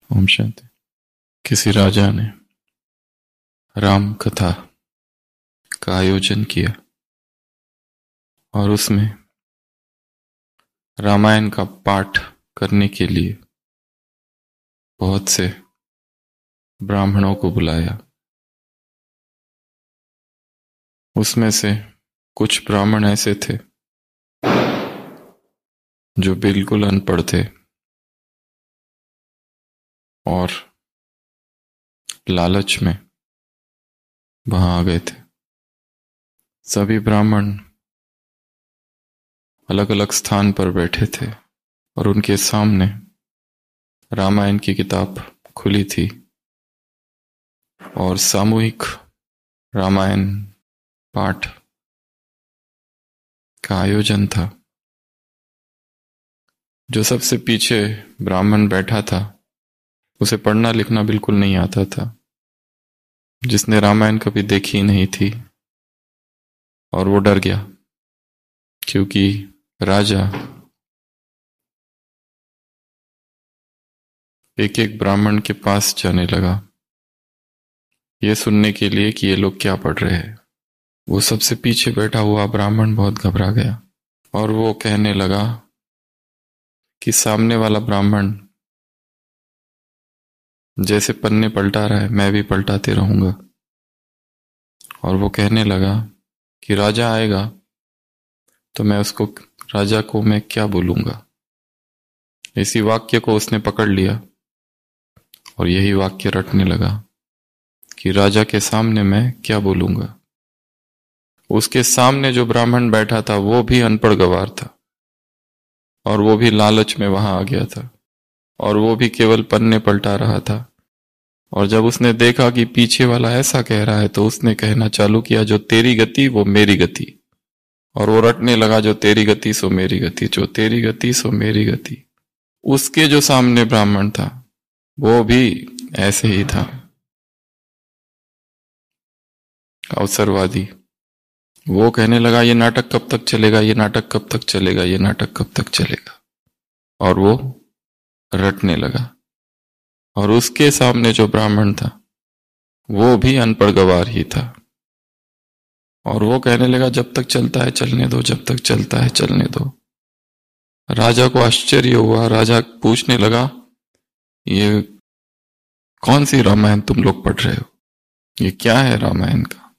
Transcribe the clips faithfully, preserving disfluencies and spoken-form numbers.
ओम शांति। किसी राजा ने राम कथा का आयोजन किया और उसमें रामायण का पाठ करने के लिए बहुत से ब्राह्मणों को बुलाया। उसमें से कुछ ब्राह्मण ऐसे थे जो बिल्कुल अनपढ़ थे और लालच में वहां आ गए थे। सभी ब्राह्मण अलग अलग स्थान पर बैठे थे और उनके सामने रामायण की किताब खुली थी और सामूहिक रामायण पाठ का आयोजन था। जो सबसे पीछे ब्राह्मण बैठा था उसे पढ़ना लिखना बिल्कुल नहीं आता था, जिसने रामायण कभी देखी नहीं थी, और वो डर गया क्योंकि राजा एक एक ब्राह्मण के पास जाने लगा ये सुनने के लिए कि ये लोग क्या पढ़ रहे हैं। वो सबसे पीछे बैठा हुआ ब्राह्मण बहुत घबरा गया और वो कहने लगा कि सामने वाला ब्राह्मण जैसे पन्ने पलटा रहा है मैं भी पलटाते रहूंगा। और वो कहने लगा कि राजा आएगा तो मैं उसको राजा को मैं क्या बोलूंगा। इसी वाक्य को उसने पकड़ लिया और यही वाक्य रटने लगा कि राजा के सामने मैं क्या बोलूंगा। उसके सामने जो ब्राह्मण बैठा था वो भी अनपढ़ गवार था और वो भी लालच में वहां आ गया था और वो भी केवल पन्ने पलटा रहा था। और जब उसने देखा कि पीछे वाला ऐसा कह रहा है तो उसने कहना चालू किया, जो तेरी गति वो मेरी गति। और वो रटने लगा, जो तेरी गति सो मेरी गति, जो तेरी गति सो मेरी गति। उसके जो सामने ब्राह्मण था वो भी ऐसे ही था, अवसरवादी। वो कहने लगा ये नाटक कब तक चलेगा, ये नाटक कब तक चलेगा, ये नाटक कब तक चलेगा। और वो रटने लगा। और उसके सामने जो ब्राह्मण था वो भी अनपढ़ गवार ही था और वो कहने लगा जब तक चलता है चलने दो, जब तक चलता है चलने दो। राजा को आश्चर्य हुआ। राजा पूछने लगा ये कौन सी रामायण तुम लोग पढ़ रहे हो, ये क्या है रामायण का।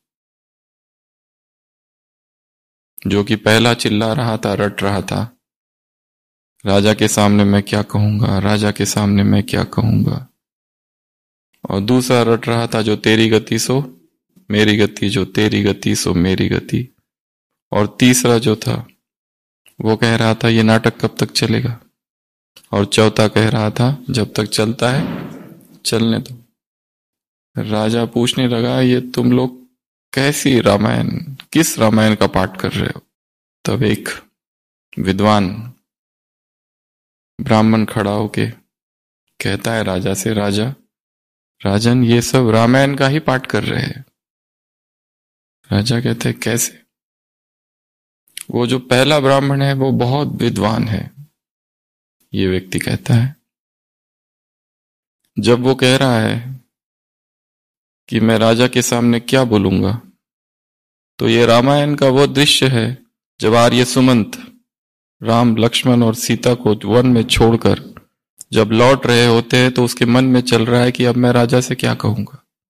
जो कि पहला चिल्ला रहा था, रट रहा था, राजा के सामने मैं क्या कहूंगा, राजा के सामने मैं क्या कहूंगा। और दूसरा रट रहा था, जो तेरी गति सो मेरी गति, जो तेरी गति सो मेरी गति। और तीसरा जो था वो कह रहा था ये नाटक कब तक चलेगा। और चौथा कह रहा था जब तक चलता है चलने दो। राजा पूछने लगा ये तुम लोग कैसी रामायण, किस रामायण का पाठ कर रहे हो। तब एक विद्वान ब्राह्मण खड़ा होके कहता है राजा से, राजा राजन ये सब रामायण का ही पाठ कर रहे हैं। राजा कहते कैसे। वो जो पहला ब्राह्मण है वो बहुत विद्वान है, ये व्यक्ति कहता है। जब वो कह रहा है कि मैं राजा के सामने क्या बोलूंगा, तो ये रामायण का वो दृश्य है जब आर्य सुमंत राम लक्ष्मण और सीता को वन में छोड़कर जब लौट रहे होते हैं तो उसके मन में चल रहा है कि अब मैं राजा से क्या कहूंगा।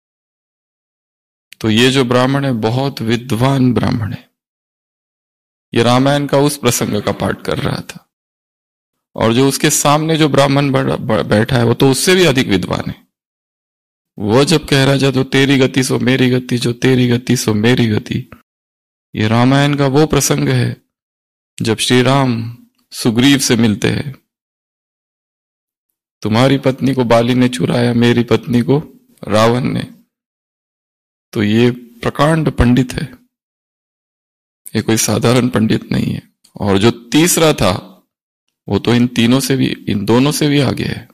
तो ये जो ब्राह्मण है बहुत विद्वान ब्राह्मण है। ये रामायण का उस प्रसंग का पाठ कर रहा था। और जो उसके सामने जो ब्राह्मण बैठा है वो तो उससे भी अधिक विद्वान है। वो जब कह रहा है जो तेरी गति सो मेरी गति, जो तेरी गति सो मेरी गति, ये रामायण का वो प्रसंग है जब श्री राम सुग्रीव से मिलते हैं। तुम्हारी पत्नी को बाली ने चुराया, मेरी पत्नी को रावण ने। तो ये प्रकांड पंडित है, ये कोई साधारण पंडित नहीं है। और जो तीसरा था वो तो इन तीनों से भी, इन दोनों से भी आगे है।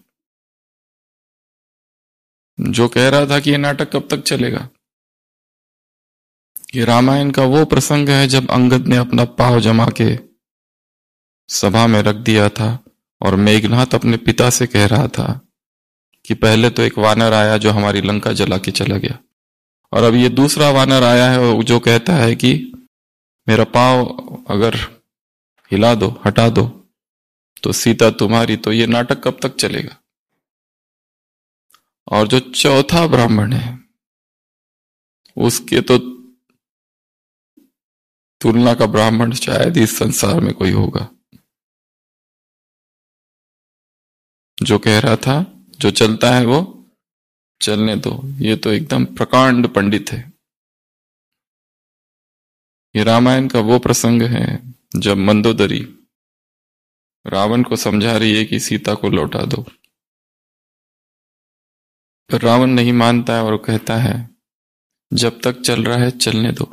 जो कह रहा था कि ये नाटक कब तक चलेगा। ये रामायण का वो प्रसंग है जब अंगद ने अपना पांव जमा के सभा में रख दिया था और मेघनाथ अपने पिता से कह रहा था कि पहले तो एक वानर आया जो हमारी लंका जला के चला गया, और अब ये दूसरा वानर आया है जो कहता है कि मेरा पांव अगर हिला दो, हटा दो, तो सीता तुम्हारी। तो ये नाटक कब तक चलेगा? और जो चौथा ब्राह्मण है उसके तो तुलना का ब्राह्मण शायद इस संसार में कोई होगा। जो कह रहा था जो चलता है वो चलने दो, ये तो एकदम प्रकांड पंडित है। ये रामायण का वो प्रसंग है जब मंदोदरी रावण को समझा रही है कि सीता को लौटा दो, पर रावण नहीं मानता है और कहता है जब तक चल रहा है चलने दो।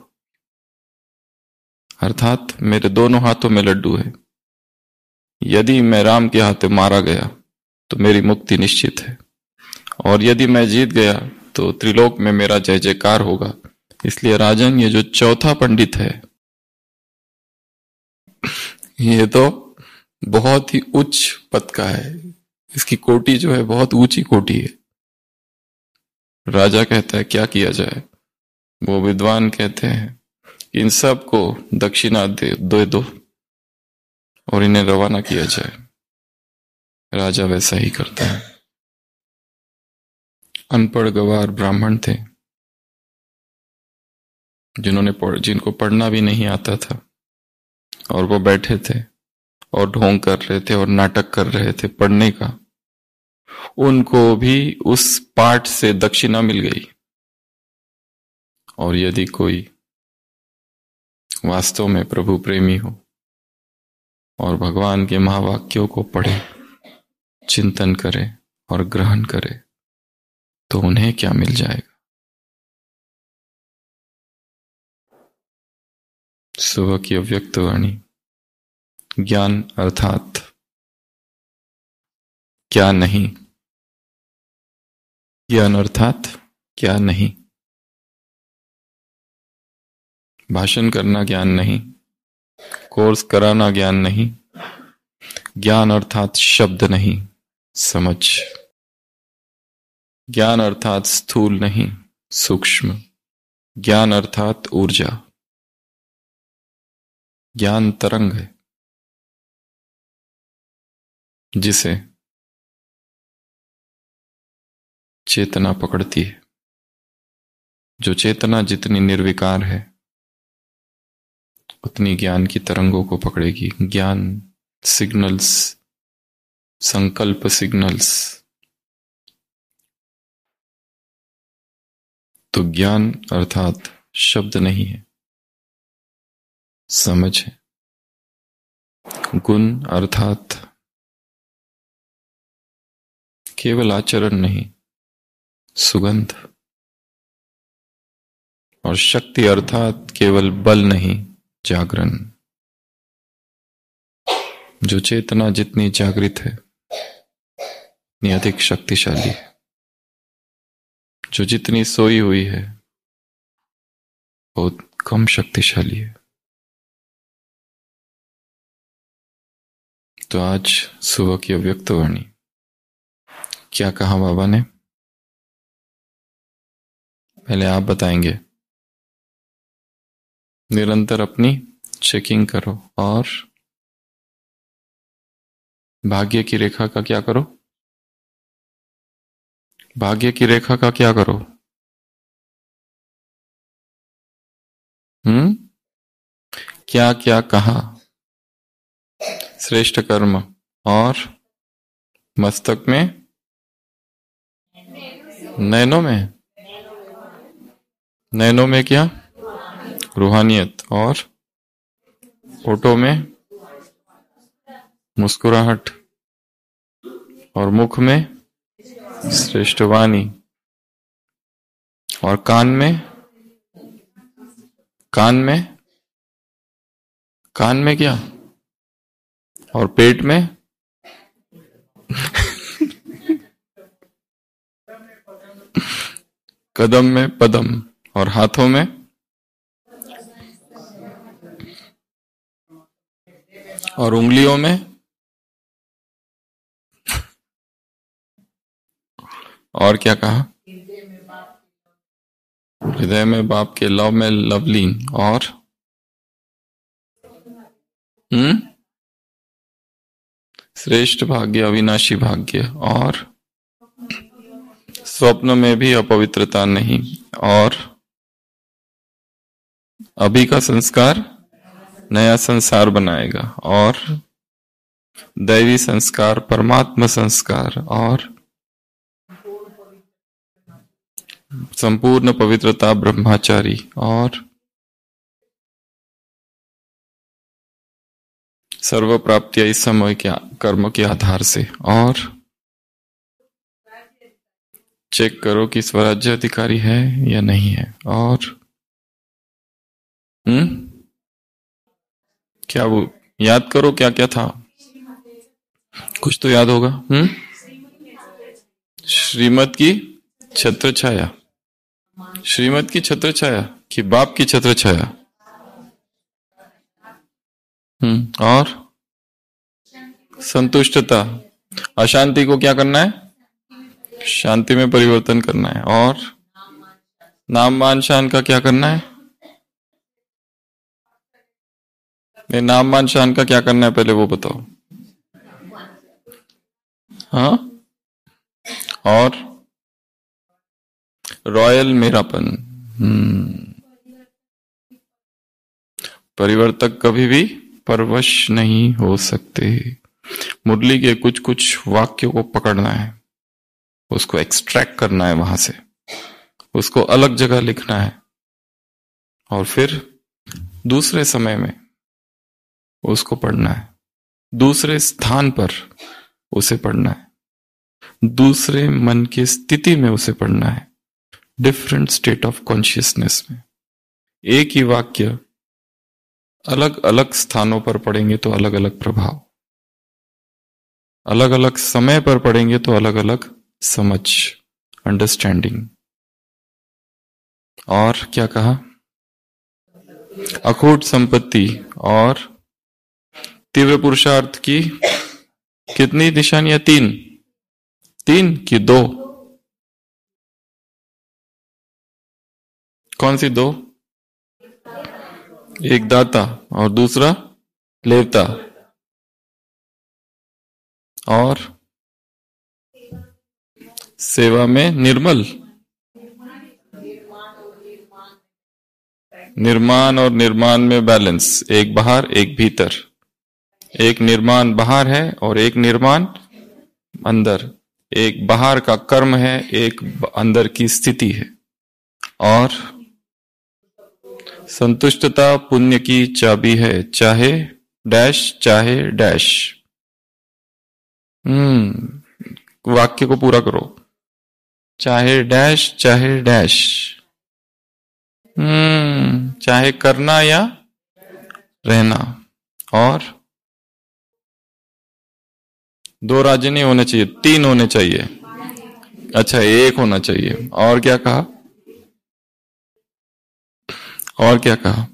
अर्थात मेरे दोनों हाथों में लड्डू है, यदि मैं राम के हाथों मारा गया तो मेरी मुक्ति निश्चित है, और यदि मैं जीत गया तो त्रिलोक में मेरा जय जयकार होगा। इसलिए राजन, ये जो चौथा पंडित है ये तो बहुत ही उच्च पद का है, इसकी कोटि जो है बहुत ऊंची कोटि है। राजा कहता है क्या किया जाए? वो विद्वान कहते हैं इन सब को दक्षिणा दे दे दो और इन्हें रवाना किया जाए। राजा वैसा ही करता है। अनपढ़ गवार ब्राह्मण थे जिन्होंने पढ़, जिनको पढ़ना भी नहीं आता था, और वो बैठे थे और ढोंग कर रहे थे और नाटक कर रहे थे पढ़ने का। उनको भी उस पाठ से दक्षिणा मिल गई। और यदि कोई वास्तव में प्रभु प्रेमी हो और भगवान के महावाक्यों को पढ़े, चिंतन करे और ग्रहण करे, तो उन्हें क्या मिल जाएगा? सुबह की अव्यक्त वाणी। ज्ञान अर्थात क्या नहीं। ज्ञान अर्थात क्या नहीं। भाषण करना ज्ञान नहीं, कोर्स कराना ज्ञान नहीं। ज्ञान अर्थात शब्द नहीं, समझ। ज्ञान अर्थात स्थूल नहीं, सूक्ष्म। ज्ञान अर्थात ऊर्जा। ज्ञान तरंग है जिसे चेतना पकड़ती है। जो चेतना जितनी निर्विकार है उतनी ज्ञान की तरंगों को पकड़ेगी। ज्ञान सिग्नल्स, संकल्प सिग्नल्स। तो ज्ञान अर्थात शब्द नहीं है, समझ है। गुण अर्थात केवल आचरण नहीं, सुगंध। और शक्ति अर्थात केवल बल नहीं, जागरण। जो चेतना जितनी जागृत है उतनी अधिक शक्तिशाली है। जो जितनी सोई हुई है बहुत कम शक्तिशाली है। तो आज सुबह की अव्यक्त वाणी क्या कहा बाबा ने? पहले आप बताएंगे। निरंतर अपनी चेकिंग करो। और भाग्य की रेखा का क्या करो? भाग्य की रेखा का क्या करो? हम्म क्या क्या कहा? श्रेष्ठ कर्म। और मस्तक में, नैनों में, नैनों में क्या? रूहानियत। और होठों में मुस्कुराहट। और मुख में श्रेष्ठ वाणी। और कान में, कान में, कान में क्या? और पेट में कदम में पदम। और हाथों में और उंगलियों में और क्या कहा? हृदय में बाप के लव में लवलीन। और हम्म श्रेष्ठ भाग्य, अविनाशी भाग्य। और स्वप्न में भी अपवित्रता नहीं। और अभी का संस्कार नया संसार बनाएगा। और दैवी संस्कार परमात्मा संस्कार। और संपूर्ण पवित्रता ब्रह्मचारी। और सर्व प्राप्तियां इस समय के कर्म के आधार से। और चेक करो कि स्वराज्य अधिकारी है या नहीं है। और हम्म क्या वो याद करो क्या क्या था? कुछ तो याद होगा। हम्म श्रीमत की छत्र छाया। श्रीमत की छत्र छाया कि बाप की छत्र छाया? हम्म और संतुष्टता। अशांति को क्या करना है? शांति में परिवर्तन करना है। और नाम मान शान का क्या करना है? नहीं, नाम मान शान का क्या करना है पहले वो बताओ। हाँ, और रॉयल मेरापन। हम्म परिवर्तक कभी भी परवश नहीं हो सकते। मुरली के कुछ कुछ वाक्यों को पकड़ना है, उसको एक्सट्रैक्ट करना है वहां से, उसको अलग जगह लिखना है, और फिर दूसरे समय में उसको पढ़ना है, दूसरे स्थान पर उसे पढ़ना है, दूसरे मन की स्थिति में उसे पढ़ना है, डिफरेंट स्टेट ऑफ कॉन्शियसनेस में। एक ही वाक्य अलग अलग स्थानों पर पढ़ेंगे तो अलग अलग प्रभाव, अलग अलग समय पर पढ़ेंगे तो अलग अलग समझ, अंडरस्टैंडिंग। और क्या कहा? अखूट संपत्ति और तीव्र पुरुषार्थ की कितनी निशानियां? तीन। तीन की दो? कौन सी दो? एक दाता और दूसरा लेवता। और सेवा में निर्मल, निर्माण और निर्माण में बैलेंस, एक बाहर एक भीतर। एक निर्माण बाहर है और एक निर्माण अंदर। एक बाहर का कर्म है, एक अंदर की स्थिति है। और संतुष्टता पुण्य की चाबी है, चाहे डैश चाहे डैश। हम्म वाक्य को पूरा करो। चाहे डैश चाहे डैश। हम्म चाहे करना या रहना। और दो राज्य नहीं होने चाहिए, तीन होने चाहिए। अच्छा, एक होना चाहिए। और क्या कहा? और क्या कहा?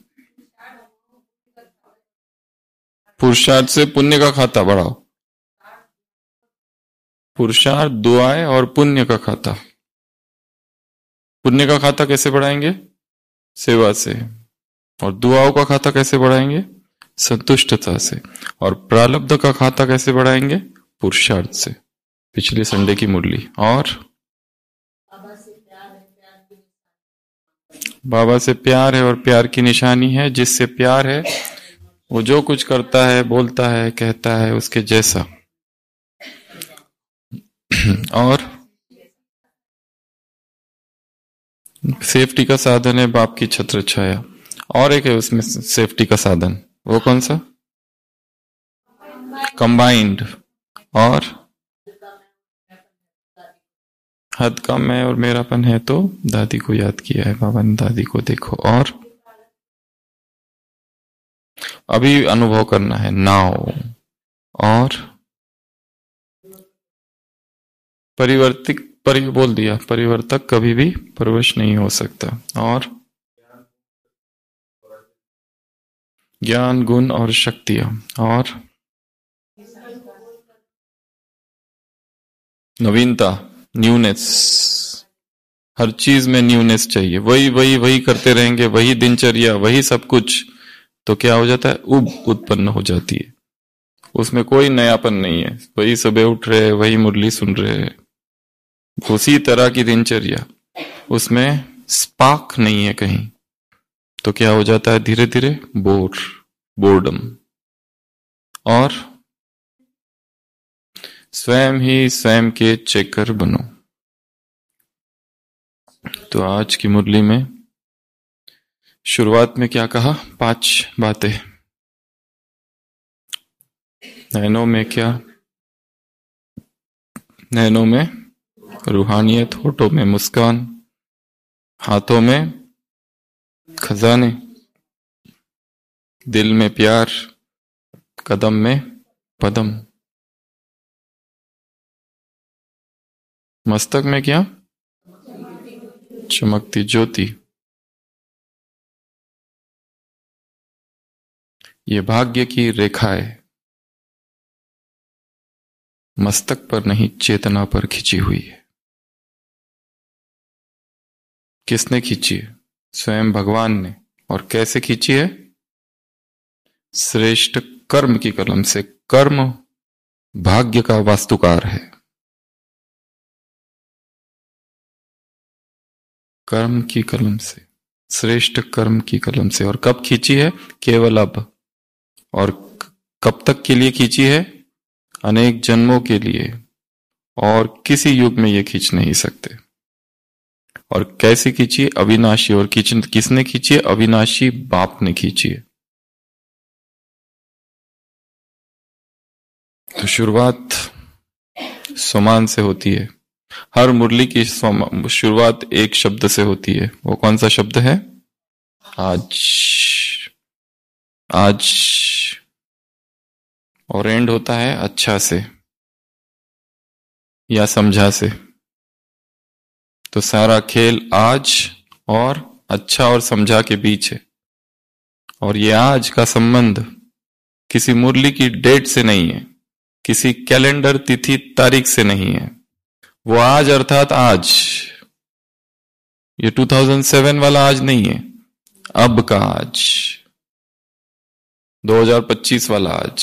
पुरुषार्थ से पुण्य का खाता बढ़ाओ। पुरुषार्थ, दुआएं और पुण्य का खाता। पुण्य का खाता कैसे बढ़ाएंगे? सेवा से। और दुआओं का खाता कैसे बढ़ाएंगे? संतुष्टता से। और प्रारब्ध का खाता कैसे बढ़ाएंगे? पुरुषार्थ से। पिछले संडे की मुरली। और बाबा से प्यार है और प्यार की निशानी है, जिससे प्यार है वो जो कुछ करता है, बोलता है, कहता है उसके जैसा। और सेफ्टी का साधन है बाप की छत्र छाया। और एक है उसमें सेफ्टी का साधन, वो कौन सा? कंबाइंड। और हद का मैं और मेरापन है तो दादी को याद किया है बाबा ने, दादी को देखो। और अभी अनुभव करना है नाउ। और परिवर्तित पर बोल दिया, परिवर्तक कभी भी परवश नहीं हो सकता। और ज्ञान गुण और शक्तियां। और नवीनता, न्यूनेस, हर चीज में न्यूनेस चाहिए। वही वही वही करते रहेंगे, वही दिनचर्या, वही सब कुछ, तो क्या हो जाता है, उब उत्पन्न हो जाती है। उसमें कोई नयापन नहीं है। वही सुबह उठ रहे, वही मुरली सुन रहे, उसी तरह की दिनचर्या, उसमें स्पार्क नहीं है कहीं, तो क्या हो जाता है, धीरे धीरे बोर, बोर्डम। और स्वयं ही स्वयं के चेकर बनो। तो आज की मुरली में शुरुआत में क्या कहा, पांच बातें। नैनों में क्या, नैनों में रूहानियत, होठों में मुस्कान, हाथों में खजाने, दिल में प्यार, कदम में पदम, मस्तक में क्या, चमकती ज्योति। ये भाग्य की रेखा है, मस्तक पर नहीं चेतना पर खिंची हुई है। किसने खींची है, स्वयं भगवान ने। और कैसे खींची है, श्रेष्ठ कर्म की कलम से। कर्म भाग्य का वास्तुकार है, कर्म की कलम से, श्रेष्ठ कर्म की कलम से। और कब खींची है, केवल अब। और कब तक के लिए खींची है, अनेक जन्मों के लिए, और किसी युग में ये खींच नहीं सकते। और कैसे खींची है, अविनाशी। और किसने खींची है, अविनाशी बाप ने खींची है। तो शुरुआत सोमान से होती है। हर मुरली की शुरुआत एक शब्द से होती है। वो कौन सा शब्द है, आज। आज। और एंड होता है अच्छा से या समझा से। तो सारा खेल आज और अच्छा और समझा के बीच है। और ये आज का संबंध किसी मुरली की डेट से नहीं है, किसी कैलेंडर तिथि तारीख से नहीं है। वो आज अर्थात आज, ये दो हज़ार सात वाला आज नहीं है, अब का आज, दो हज़ार पच्चीस वाला आज।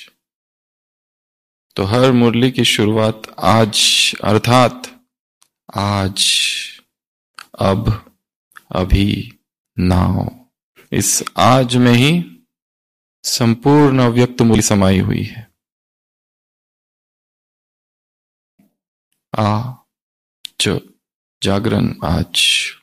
तो हर मुरली की शुरुआत आज अर्थात आज, अब, अभी, नाउ। इस आज में ही संपूर्ण अव्यक्त मुरली समाई हुई है। आ ज जागरण आज।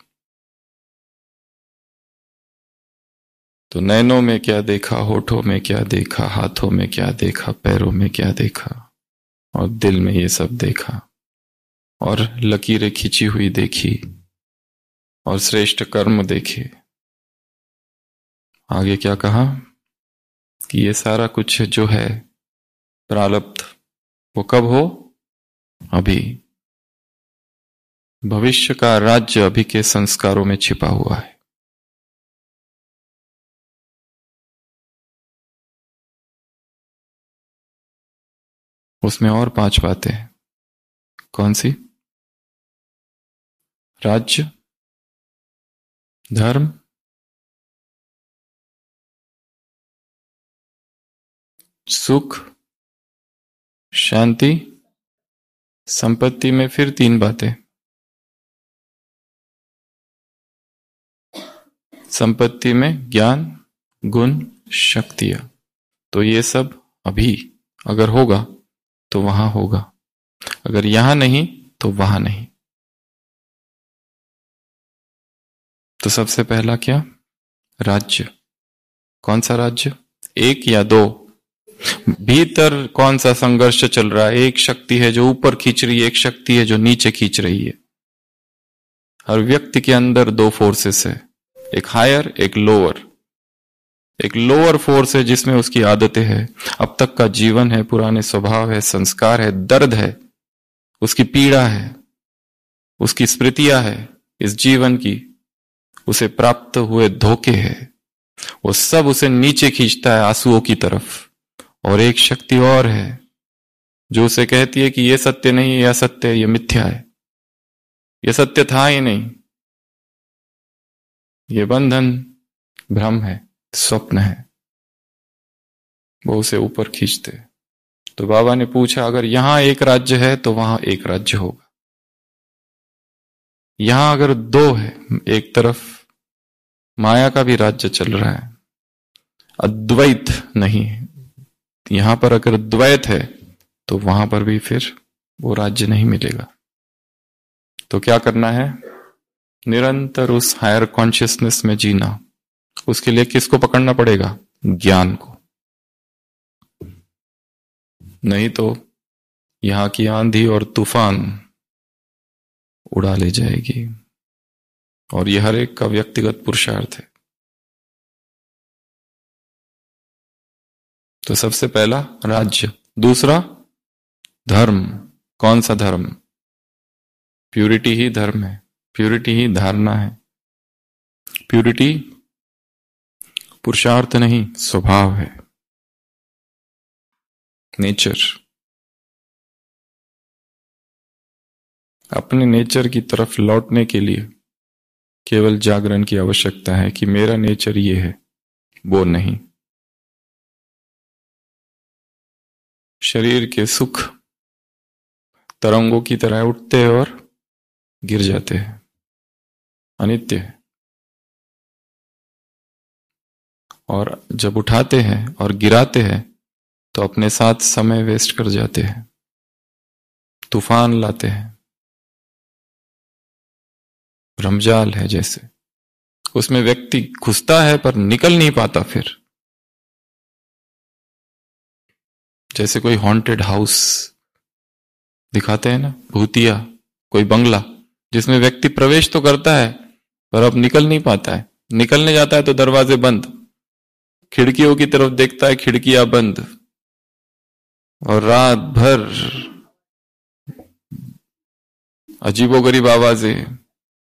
तो नैनों में क्या देखा, होठों में क्या देखा, हाथों में क्या देखा, पैरों में क्या देखा, और दिल में ये सब देखा। और लकीरें खींची हुई देखी, और श्रेष्ठ कर्म देखे। आगे क्या कहा कि ये सारा कुछ जो है प्रारब्ध, वो कब हो, अभी। भविष्य का राज्य अभी के संस्कारों में छिपा हुआ है। उसमें और पांच बातें हैं। कौन सी, राज्य, धर्म, सुख, शांति, संपत्ति में फिर तीन बातें। संपत्ति में ज्ञान, गुण, शक्तियां। तो ये सब अभी अगर होगा तो वहां होगा, अगर यहां नहीं तो वहां नहीं। तो सबसे पहला क्या, राज्य। कौन सा राज्य, एक या दो। भीतर कौन सा संघर्ष चल रहा है, एक शक्ति है जो ऊपर खींच रही है, एक शक्ति है जो नीचे खींच रही है। हर व्यक्ति के अंदर दो फोर्सेस है, एक हायर, एक लोअर। एक लोअर फोर्स है जिसमें उसकी आदतें हैं, अब तक का जीवन है, पुराने स्वभाव है, संस्कार है, दर्द है, उसकी पीड़ा है, उसकी स्मृतियां है इस जीवन की, उसे प्राप्त हुए धोखे है, वो सब उसे नीचे खींचता है आंसुओं की तरफ। और एक शक्ति और है जो उसे कहती है कि ये सत्य नहीं है, यह सत्य है, यह मिथ्या है। ये सत्य था ही नहीं, ये बंधन भ्रम है, स्वप्न है, वो उसे ऊपर खींचते। तो बाबा ने पूछा, अगर यहां एक राज्य है तो वहां एक राज्य होगा। यहां अगर दो है, एक तरफ माया का भी राज्य चल रहा है, अद्वैत नहीं है, यहां पर अगर द्वैत है तो वहां पर भी फिर वो राज्य नहीं मिलेगा। तो क्या करना है? निरंतर उस हायर कॉन्शियसनेस में जीना। उसके लिए किसको पकड़ना पड़ेगा? ज्ञान को। नहीं तो यहां की आंधी और तूफान उड़ा ले जाएगी। और यह हर एक का व्यक्तिगत पुरुषार्थ है। तो सबसे पहला राज्य, दूसरा धर्म। कौन सा धर्म? प्यूरिटी ही धर्म है, प्यूरिटी ही धारणा है। प्यूरिटी पुरुषार्थ नहीं, स्वभाव है, नेचर। अपने नेचर की तरफ लौटने के लिए केवल जागरण की आवश्यकता है कि मेरा नेचर ये है, वो नहीं। शरीर के सुख तरंगों की तरह उठते हैं और गिर जाते हैं, अनित्य है। और जब उठाते हैं और गिराते हैं तो अपने साथ समय वेस्ट कर जाते हैं, तूफान लाते हैं। भ्रमजाल है जैसे, उसमें व्यक्ति घुसता है पर निकल नहीं पाता। फिर जैसे कोई हॉन्टेड हाउस दिखाते हैं ना, भूतिया कोई बंगला, जिसमें व्यक्ति प्रवेश तो करता है पर अब निकल नहीं पाता है। निकलने जाता है तो दरवाजे बंद, खिड़कियों की तरफ देखता है, खिड़कियां बंद, और रात भर अजीबोगरीब आवाजें,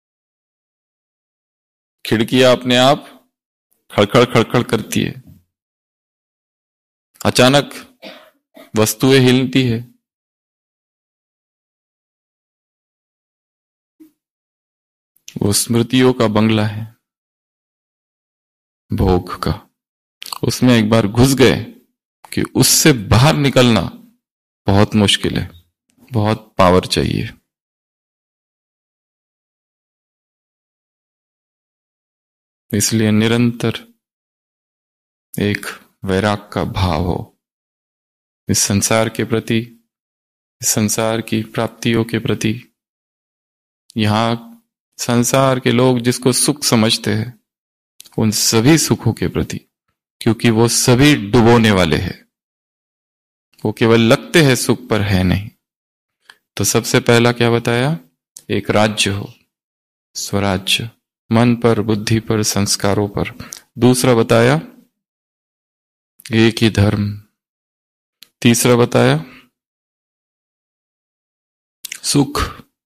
खिड़कियां अपने आप खड़खड़ खड़खड़ करती है, अचानक वस्तुएं हिलती है। वो स्मृतियों का बंगला है, भोग का। उसमें एक बार घुस गए कि उससे बाहर निकलना बहुत मुश्किल है, बहुत पावर चाहिए। इसलिए निरंतर एक वैराग का भाव हो इस संसार के प्रति, इस संसार की प्राप्तियों के प्रति। यहां संसार के लोग जिसको सुख समझते हैं, उन सभी सुखों के प्रति, क्योंकि वो सभी डुबोने वाले हैं। वो केवल लगते हैं सुख पर है नहीं। तो सबसे पहला क्या बताया? एक राज्य हो, स्वराज्य, मन पर, बुद्धि पर, संस्कारों पर। दूसरा बताया एक ही धर्म। तीसरा बताया सुख,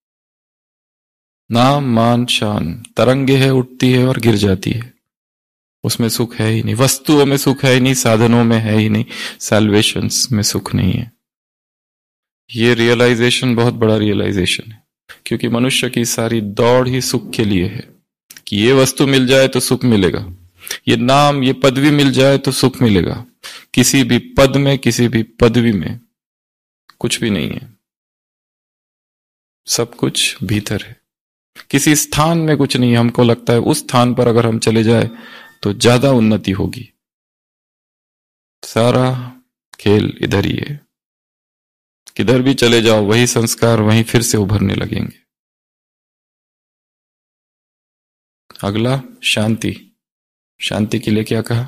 नाम मान शान, तरंगे है, उठती है और गिर जाती है, उसमें सुख है ही नहीं। वस्तुओं में सुख है ही नहीं, साधनों में है ही नहीं, सैल्वेशंस में सुख नहीं है। ये रियलाइजेशन बहुत बड़ा रियलाइजेशन है, क्योंकि मनुष्य की सारी दौड़ ही सुख के लिए है कि ये वस्तु मिल जाए तो सुख मिलेगा, ये नाम, ये पदवी मिल जाए तो सुख मिलेगा। किसी भी पद में, किसी भी पदवी में कुछ भी नहीं है, सब कुछ भीतर है। किसी स्थान में कुछ नहीं है। हमको लगता है उस स्थान पर अगर हम चले जाए तो ज्यादा उन्नति होगी। सारा खेल इधर ही है, किधर भी चले जाओ वही संस्कार वहीं फिर से उभरने लगेंगे। अगला शांति। शांति के लिए क्या कहा?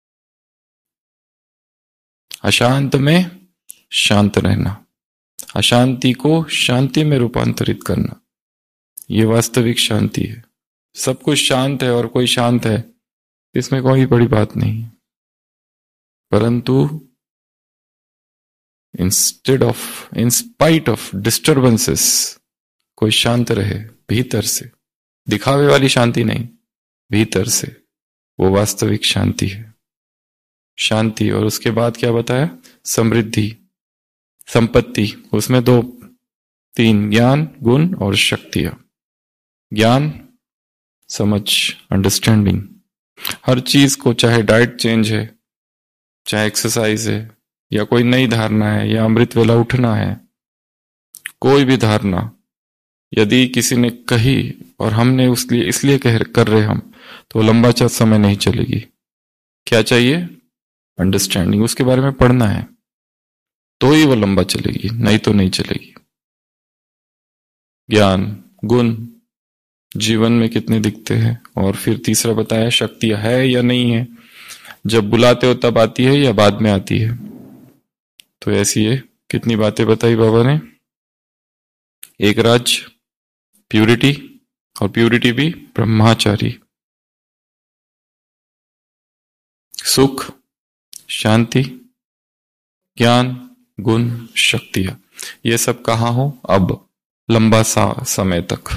अशांत में शांत रहना, अशांति को शांति में रूपांतरित करना, ये वास्तविक शांति है। सब कुछ शांत है और कोई शांत है, इसमें कोई बड़ी बात नहीं। परंतु instead of, in spite of disturbances, कोई शांत रहे भीतर से। दिखावे वाली शांति नहीं, भीतर से, वो वास्तविक शांति है। शांति। और उसके बाद क्या बताया? समृद्धि, संपत्ति। उसमें दो तीन, ज्ञान, गुण और शक्तियां। ज्ञान, समझ, अंडरस्टैंडिंग। हर चीज को, चाहे डाइट चेंज है, चाहे एक्सरसाइज है, या कोई नई धारणा है, या अमृत वेला उठना है, कोई भी धारणा यदि किसी ने कही और हमने उसलिए इसलिए कह कर रहे हम, तो लंबा चा समय नहीं चलेगी। क्या चाहिए? अंडरस्टैंडिंग। उसके बारे में पढ़ना है तो ही वो लंबा चलेगी, नहीं तो नहीं चलेगी। ज्ञान, गुण जीवन में कितने दिखते हैं, और फिर तीसरा बताया शक्तियां है या नहीं है, जब बुलाते हो तब आती है या बाद में आती है। तो ऐसी है कितनी बातें बताई बाबा ने। एक राज, प्यूरिटी, और प्यूरिटी भी ब्रह्मचारी, सुख, शांति, ज्ञान, गुण, शक्तियां, ये सब कहां हो? अब लंबा सा समय तक।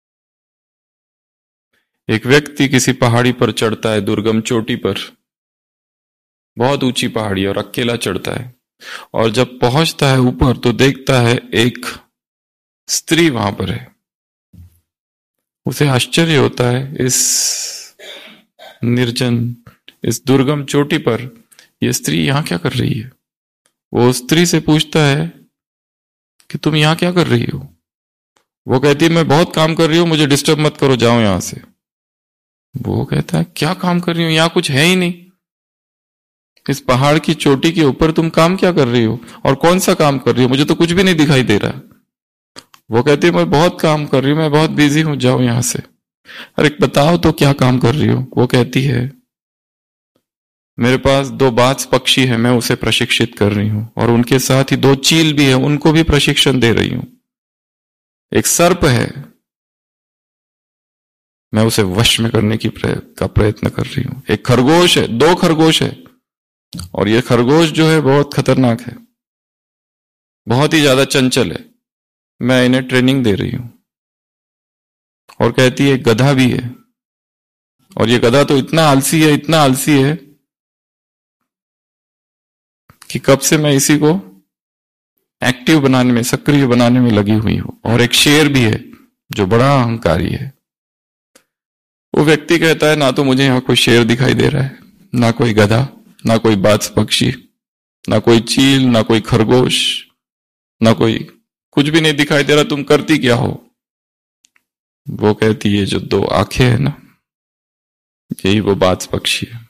एक व्यक्ति किसी पहाड़ी पर चढ़ता है, दुर्गम चोटी पर, बहुत ऊंची पहाड़ी, और अकेला चढ़ता है, और जब पहुंचता है ऊपर तो देखता है एक स्त्री वहां पर है। उसे आश्चर्य होता है, इस निर्जन, इस दुर्गम चोटी पर यह स्त्री यहां क्या कर रही है। वो स्त्री से पूछता है कि तुम यहां क्या कर रही हो। वो कहती है मैं बहुत काम कर रही हूं, मुझे डिस्टर्ब मत करो, जाओ यहां से। वो कहता है क्या काम कर रही हो, यहां कुछ है ही नहीं, इस पहाड़ की चोटी के ऊपर तुम काम क्या कर रही हो, और कौन सा काम कर रही हो, मुझे तो कुछ भी नहीं दिखाई दे रहा। वो कहती है मैं बहुत काम कर रही हूं, मैं बहुत बिजी हूं, जाओ यहां से। अरे बताओ तो क्या काम कर रही हो। वो कहती है मेरे पास दो बाज पक्षी है, मैं उसे प्रशिक्षित कर रही हूं, और उनके साथ ही दो चील भी है, उनको भी प्रशिक्षण दे रही हूं। एक सर्प है, मैं उसे वश में करने की प्रय, का प्रयत्न कर रही हूं। एक खरगोश है, दो खरगोश है, और ये खरगोश जो है बहुत खतरनाक है, बहुत ही ज्यादा चंचल है, मैं इन्हें ट्रेनिंग दे रही हूं। और कहती है एक गधा भी है, और ये गधा तो इतना आलसी है, इतना आलसी है कि कब से मैं इसी को एक्टिव बनाने में, सक्रिय बनाने में लगी हुई हूं। और एक शेर भी है जो बड़ा अहंकारी है। वो व्यक्ति कहता है ना तो मुझे यहां कोई शेर दिखाई दे रहा है, ना कोई गधा, ना कोई बाज पक्षी, ना कोई चील, ना कोई खरगोश, ना कोई, कुछ भी नहीं दिखाई दे रहा, तुम करती क्या हो। वो कहती है जो दो आंखें है ना, यही वो बाज पक्षी है,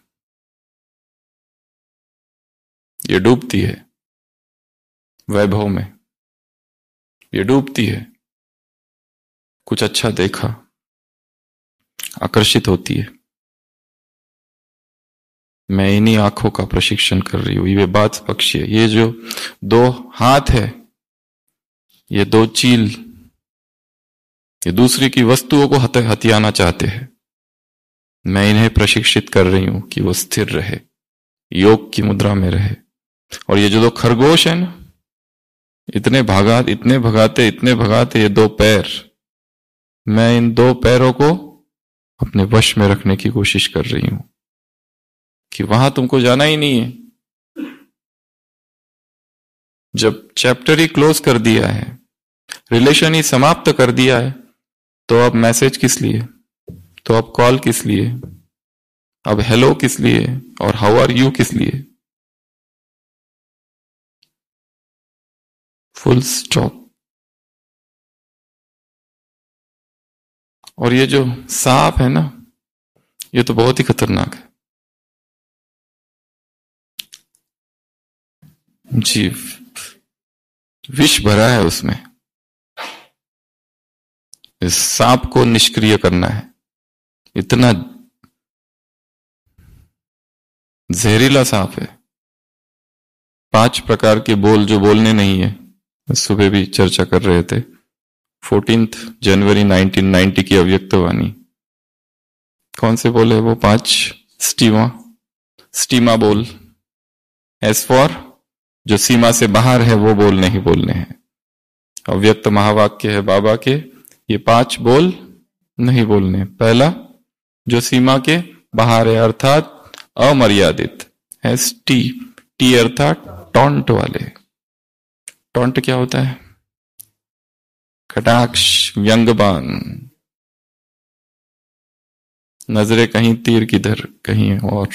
ये डूबती है वैभव में, ये डूबती है, कुछ अच्छा देखा, आकर्षित होती है। मैं इन्हीं आंखों का प्रशिक्षण कर रही हूं, ये बाज पक्षी है। ये जो दो हाथ है, ये दो चील, ये दूसरी की वस्तुओं को हथियाना चाहते हैं। मैं इन्हें प्रशिक्षित कर रही हूं कि वो स्थिर रहे, योग की मुद्रा में रहे। और ये जो दो खरगोश है ना, इतने भागा इतने भगाते इतने भगाते ये दो पैर, मैं इन दो पैरों को अपने वश में रखने की कोशिश कर रही हूं कि वहां तुमको जाना ही नहीं है। जब चैप्टर ही क्लोज कर दिया है, रिलेशन ही समाप्त कर दिया है, तो अब मैसेज किस लिए, तो अब कॉल किस लिए, अब हेलो किस लिए, और हाउ आर यू किस लिए। Full stop. और ये जो सांप है ना, ये तो बहुत ही खतरनाक है। जी, विष भरा है उसमें। इस सांप को निष्क्रिय करना है। इतना जहरीला सांप है। पांच प्रकार के बोल जो बोलने नहीं है, सुबह भी चर्चा कर रहे थे। फोर्टीन्थ जनवरी नाइनटीन नाइंटी की अव्यक्तवाणी। कौन से बोल है वो पांच? स्टीमा स्टीमा बोल। एस फॉर जो सीमा से बाहर है वो बोल नहीं बोलने हैं। अव्यक्त महावाक्य है बाबा के, ये पांच बोल नहीं बोलने। पहला जो सीमा के बाहर है, अर्थात अमर्यादित। एस टी टी अर्थात टॉन्ट वाले। टॉन्ट क्या होता है? कटाक्ष, व्यंग्यबान, नजरें कहीं, तीर किधर, कहीं और।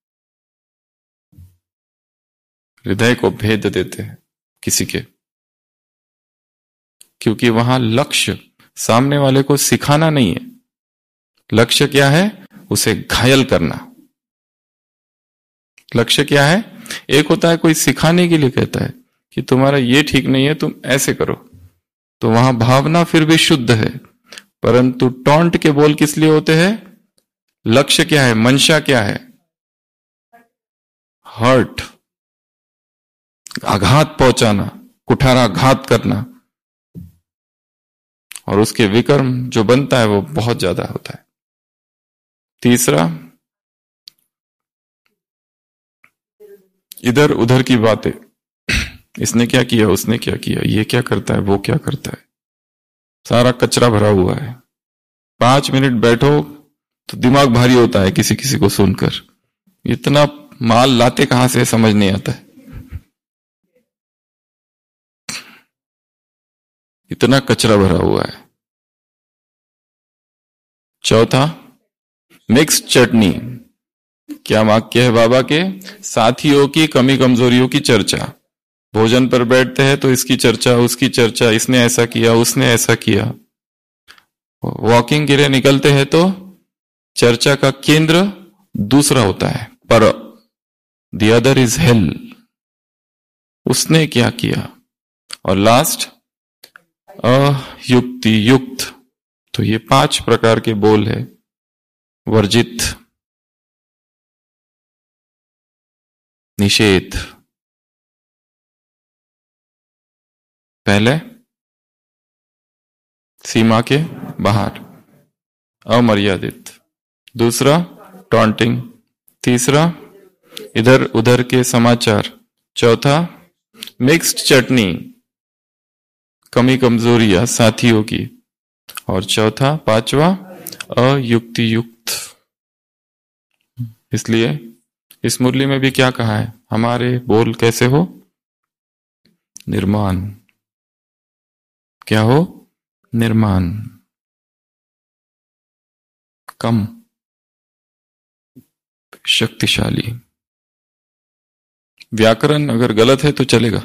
हृदय को भेद देते हैं किसी के, क्योंकि वहां लक्ष्य सामने वाले को सिखाना नहीं है। लक्ष्य क्या है? उसे घायल करना। लक्ष्य क्या है? एक होता है कोई सिखाने के लिए कहता है कि तुम्हारा ये ठीक नहीं है, तुम ऐसे करो, तो वहां भावना फिर भी शुद्ध है। परंतु टॉन्ट के बोल किस लिए होते हैं? लक्ष्य क्या है, मंशा क्या है? हर्ट, आघात पहुंचाना, कुठाराघात करना, और उसके विकर्म जो बनता है वो बहुत ज्यादा होता है। तीसरा, इधर उधर की बातें, इसने क्या किया, उसने क्या किया, ये क्या करता है, वो क्या करता है, सारा कचरा भरा हुआ है। पांच मिनट बैठो तो दिमाग भारी होता है किसी किसी को सुनकर। इतना माल लाते कहां से समझ नहीं आता है, इतना कचरा भरा हुआ है। चौथा, मिक्स्ड चटनी। क्या वाक्य है बाबा के? साथियों की कमी कमजोरियों की चर्चा। भोजन पर बैठते हैं तो इसकी चर्चा, उसकी चर्चा, इसने ऐसा किया, उसने ऐसा किया। वॉकिंग के लिए निकलते हैं तो चर्चा का केंद्र दूसरा होता है, पर द अदर इज हेल, उसने क्या किया। और लास्ट, अयुक्ति युक्त। तो ये पांच प्रकार के बोल है वर्जित, निषेध। पहले सीमा के बाहर, अमर्यादित। दूसरा, टॉन्टिंग। तीसरा, इधर उधर के समाचार। चौथा, मिक्स्ड चटनी, कमी कमजोरियां साथियों की। और चौथा, पांचवा, अयुक्ति युक्त। इसलिए इस मुरली में भी क्या कहा है? हमारे बोल कैसे हो? निर्माण। क्या हो? निर्माण। कम, शक्तिशाली। व्याकरण अगर गलत है तो चलेगा,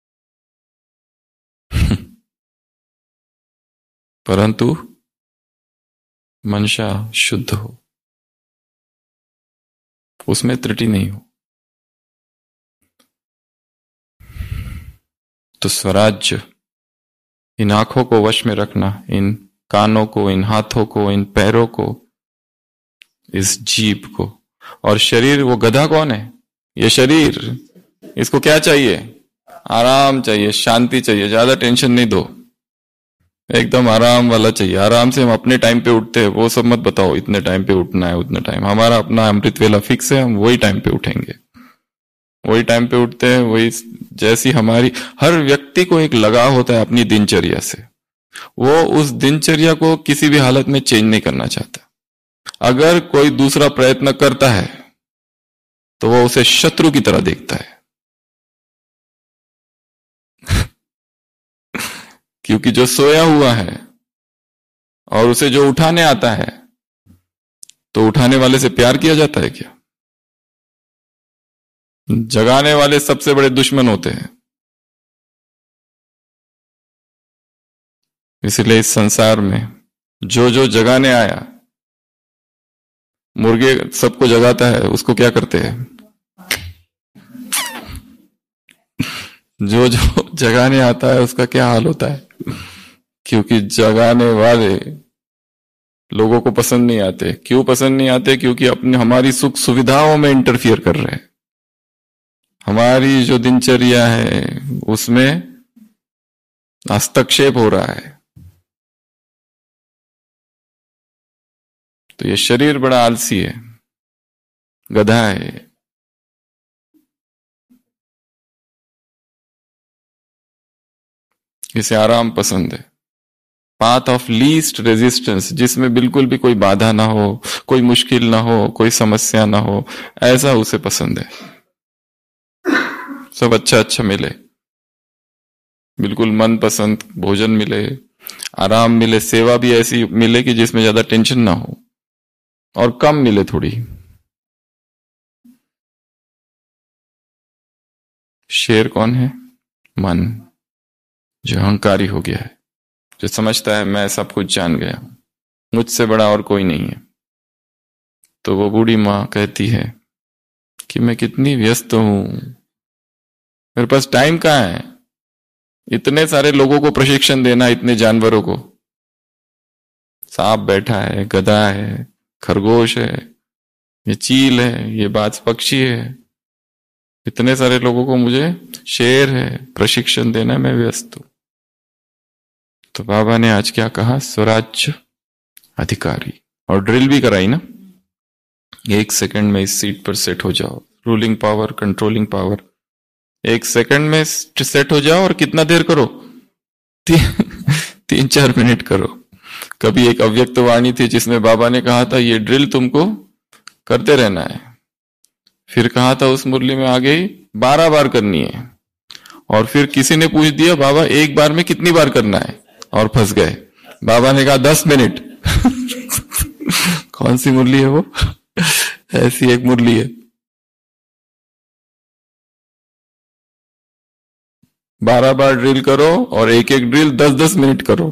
परंतु मंशा शुद्ध हो, उसमें त्रुटि नहीं हो। तो स्वराज्य, इन आंखों को वश में रखना, इन कानों को, इन हाथों को, इन पैरों को, इस जीभ को। और शरीर, वो गधा कौन है? ये शरीर। इसको क्या चाहिए? आराम चाहिए, शांति चाहिए, ज्यादा टेंशन नहीं दो, एकदम आराम वाला चाहिए। आराम से हम अपने टाइम पे उठते हैं, वो सब मत बताओ इतने टाइम पे उठना है, उतने टाइम। हमारा अपना अमृत वेला फिक्स है, हम वही टाइम पे उठेंगे, वही टाइम पे उठते हैं, वही। जैसी हमारी, हर व्यक्ति को एक लगाव होता है अपनी दिनचर्या से, वो उस दिनचर्या को किसी भी हालत में चेंज नहीं करना चाहता। अगर कोई दूसरा प्रयत्न करता है तो वो उसे शत्रु की तरह देखता है, क्योंकि जो सोया हुआ है और उसे जो उठाने आता है, तो उठाने वाले से प्यार किया जाता है क्या? जगाने वाले सबसे बड़े दुश्मन होते हैं। इसलिए इस संसार में जो जो जगाने आया, मुर्गे सबको जगाता है, उसको क्या करते हैं? जो जो जगाने आता है उसका क्या हाल होता है? क्योंकि जगाने वाले लोगों को पसंद नहीं आते। क्यों पसंद नहीं आते? क्योंकि अपनी हमारी सुख सुविधाओं में इंटरफियर कर रहे हैं। हमारी जो दिनचर्या है उसमें हस्तक्षेप हो रहा है। तो ये शरीर बड़ा आलसी है, गधा है। इसे आराम पसंद है, पाथ ऑफ लीस्ट रेजिस्टेंस, जिसमें बिल्कुल भी कोई बाधा ना हो, कोई मुश्किल ना हो, कोई समस्या ना हो, ऐसा उसे पसंद है। सब अच्छा अच्छा मिले, बिल्कुल मनपसंद भोजन मिले, आराम मिले, सेवा भी ऐसी मिले कि जिसमें ज्यादा टेंशन ना हो। और कम मिले थोड़ी। शेर कौन है? मन, जो अहंकारी हो गया है, जो समझता है मैं सब कुछ जान गया, मुझसे बड़ा और कोई नहीं है। तो वो बूढ़ी माँ कहती है कि मैं कितनी व्यस्त हूं, मेरे पास टाइम कहाँ है इतने सारे लोगों को प्रशिक्षण देना, इतने जानवरों को। सांप बैठा है, गधा है, खरगोश है, ये चील है, ये बाज पक्षी है, इतने सारे लोगों को मुझे, शेर है, प्रशिक्षण देना, मैं व्यस्त हूं। तो बाबा ने आज क्या कहा? स्वराज्य अधिकारी। और ड्रिल भी कराई ना, एक सेकंड में इस सीट पर सेट हो जाओ, रूलिंग पावर, कंट्रोलिंग पावर, एक सेकंड में सेट हो जाओ। और कितना देर करो? ती, तीन चार मिनट करो। कभी एक अव्यक्त वाणी थी जिसमें बाबा ने कहा था ये ड्रिल तुमको करते रहना है। फिर कहा था उस मुरली में आगे ही बारह बार करनी है। और फिर किसी ने पूछ दिया बाबा एक बार में कितनी बार करना है, और फंस गए। बाबा ने कहा दस मिनट। कौन सी मुरली है वो? ऐसी एक मुरली है, बारह बार ड्रिल करो और एक एक ड्रिल दस दस मिनट करो।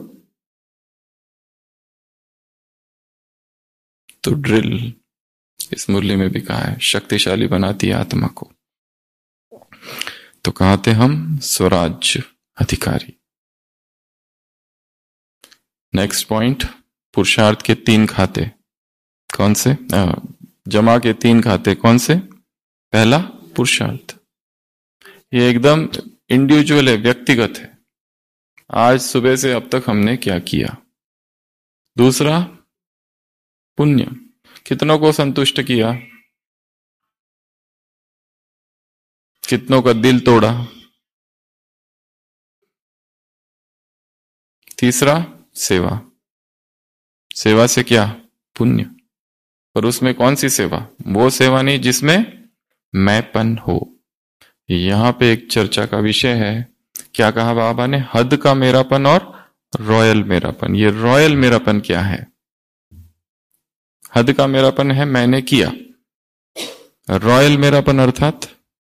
तो ड्रिल इस मुरली में भी कहा है शक्तिशाली बनाती है आत्मा को। तो कहा थे हम स्वराज्य अधिकारी। नेक्स्ट पॉइंट, पुरुषार्थ के तीन खाते। कौन से? आ, जमा के तीन खाते कौन से? पहला पुरुषार्थ, ये एकदम इंडिविजुअल है, व्यक्तिगत है। आज सुबह से अब तक हमने क्या किया। दूसरा पुण्य, कितनों को संतुष्ट किया, कितनों का दिल तोड़ा। तीसरा सेवा, सेवा से क्या? पुण्य। पर उसमें कौन सी सेवा? वो सेवा नहीं जिसमें मैंपन हो। यहां पे एक चर्चा का विषय है। क्या कहा बाबा ने? हद का मेरापन और रॉयल मेरापन। ये रॉयल मेरापन क्या है? हद का मेरापन है मैंने किया, रॉयल मेरापन अर्थात